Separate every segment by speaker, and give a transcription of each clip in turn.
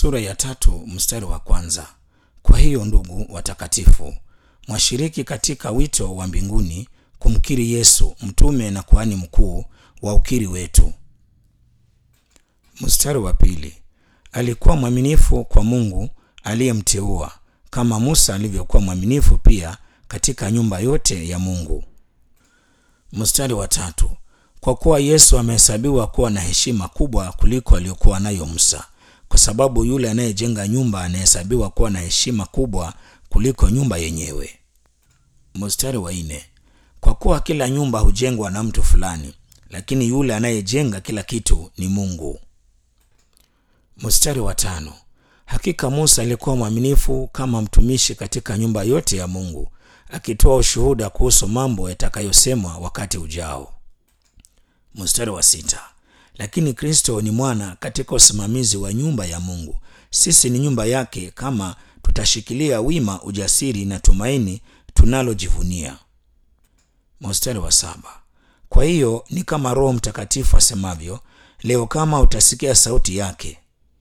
Speaker 1: Sura ya 3 mstari wa kwanza. Kwa hiyo ndugu watakatifu, mwashiriki katika wito wa mbinguni kumkiri Yesu mtume na kuhani mkuu wa ukiri wetu. Mstari wa pili. Alikuwa mwaminifu kwa Mungu aliyemteua kama Musa alivyokuwa mwaminifu pia katika nyumba yote ya Mungu. Mstari wa tatu. Kwa kuwa Yesu amehesabiwa kuwa na heshima kubwa kuliko aliyokuwa nayo Musa, kwa sababu yule anayejenga nyumba anahesabiwa kuwa na heshima kubwa kuliko nyumba yenyewe. Mstari wa nne. Kwa kuwa kila nyumba hujengwa na mtu fulani, lakini yule anayejenga kila kitu ni Mungu. Mstari wa tano. Hakika Musa alikuwa mwaminifu kama mtumishi katika nyumba yote ya Mungu, akitoa ushuhuda kuhusu mambo yatakayosemwa wakati ujao. Mstari wa sita. Lakini Kristo ni mwana katika usimamizi wa nyumba ya Mungu. Sisi ni nyumba yake kama tutashikilia wima ujasiri na tumaini tunalojivunia. Mstari wa saba. Kwa hiyo ni kama Roho Mtakatifu asemavyo, leo kama utasikia sauti yake.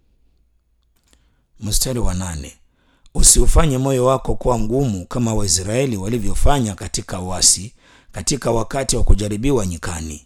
Speaker 1: Mstari wa nane. Usiufanye moyo wako kuwa mgumu kama Waisraeli walivyofanya katika uasi, katika wakati wa kujaribiwa nyikani.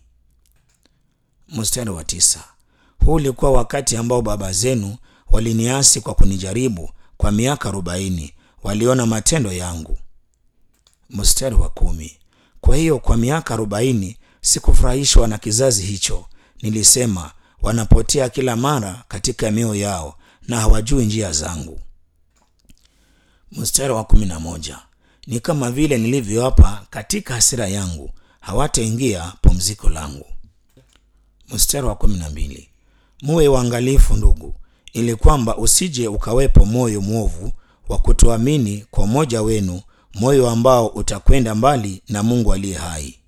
Speaker 1: Mstari wa tisa. Huu ulikuwa wakati ambao baba zenu waliniasi kwa kunijaribu kwa miaka 40, waliona matendo yangu. Mstari wa 10. Kwa hiyo kwa miaka 40 sikufurahishwa na kizazi hicho. Nilisema, wanapotea kila mara katika mioyo yao na hawajui njia zangu. Mstari wa 11. Ni kama vile nilivyoapa katika hasira yangu, hawataingia pumziko langu. Mstari wa 12. Muwe waangalifu ndugu, ili kwamba usije ukawepo moyo mwovu wa kutoamini kwa mmoja wenu, moyo ambao utakwenda mbali na Mungu aliye hai.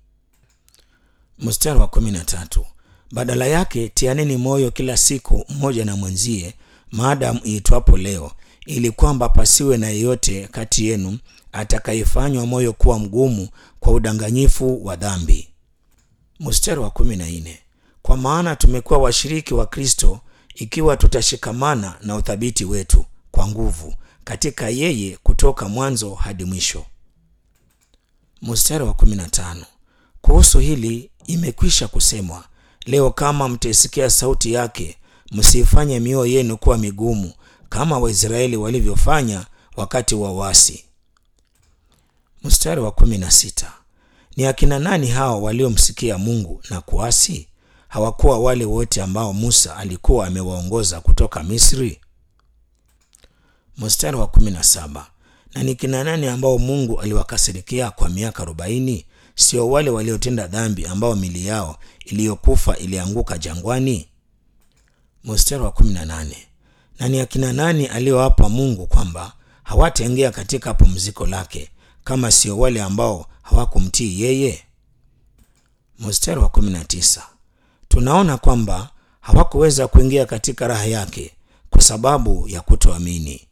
Speaker 1: Mstari wa 13. Badala yake tianeni moyo kila siku mmoja na mwenzie, maadamu iitwapo leo, ili kwamba pasiwe na yeyote kati yenu atakayefanywa moyo kuwa mgumu kwa udanganyifu wa dhambi. Mstari wa 14. Kwa maana tumekuwa washiriki wa Kristo ikiwa tutashikamana na uthabiti wetu kwa nguvu katika yeye kutoka mwanzo hadi mwisho. Mstari wa 15. Kuhusu hili imekwisha kusemwa, leo kama mtaisikia sauti yake, msifanye mioyo yenu kuwa migumu kama Waisraeli walivyofanya wakati wa uasi. Mstari wa 16. Ni akina nani hao waliomsikia Mungu na kuasi? Hawakuwa wale wote ambao Musa alikuwa amewaongoza kutoka Misri? Mstari wa 17. Na ni kina nani ambao Mungu aliwakasirikia kwa miaka 40? Sio wale waliotenda dhambi ambao mili yao iliyokufa ilianguka jangwani? Mstari wa 18. Na ni akina nani aliowapa Mungu kwamba hawataingia katika pumziko lake, kama sio wale ambao hawakumtii yeye? Mstari wa 19. Tunaona kwamba hawakuweza kuingia katika raha yake kwa sababu ya kutoamini.